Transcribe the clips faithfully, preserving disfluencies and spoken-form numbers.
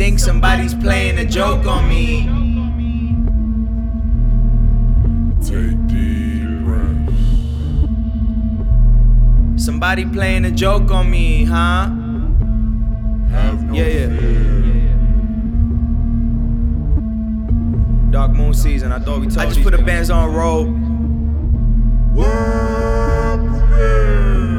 think somebody's playing a joke on me. Take deep breaths. Somebody playing a joke on me, huh? Have no Yeah, yeah. fear. Dark Moon season, I thought we told I just put the bands on roll. World premiere.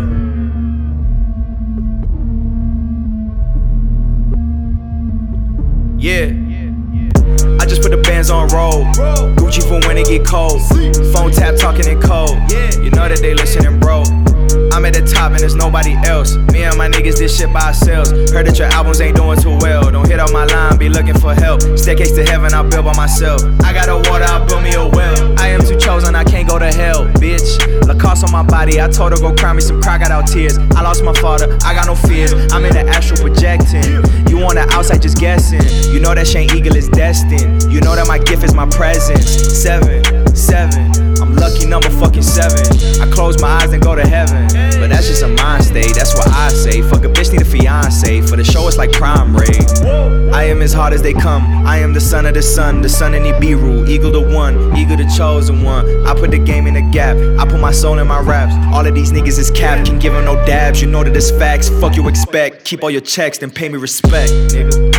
Yeah. I just put the bands on roll. Gucci for when it get cold. Phone tap talking in code. You know that they listening, bro. I'm at the top and there's nobody else. Me and my niggas did shit by ourselves. Heard that your albums ain't doing too well. Don't hit up my line, be looking for help. Staircase to heaven, I build by myself. I got a water, I build me a well. I am too chosen, I can't go to hell, bitch. Lacoste on my body, I told her go cry me some cry, got out tears. I lost my father, I got no fears. I'm in the astral projecting. You on the outside just guessing. You know that Shane Eagle is destined. You know that my gift is my presence. Seven, seven. I'm lucky number fucking seven. I close my eyes and go to heaven. But that's just a mind state, that's what I say. Fuck a bitch need a fiance. For the show it's like prime rate. I am as hard as they come. I am the son of the sun, the son in Nibiru. Eagle the one, eagle the chosen one. I put the game in the gap, I put my soul in my raps. All of these niggas is cap, can't give them no dabs. You know that it's facts, fuck you expect. Keep all your checks, then pay me respect, nigga.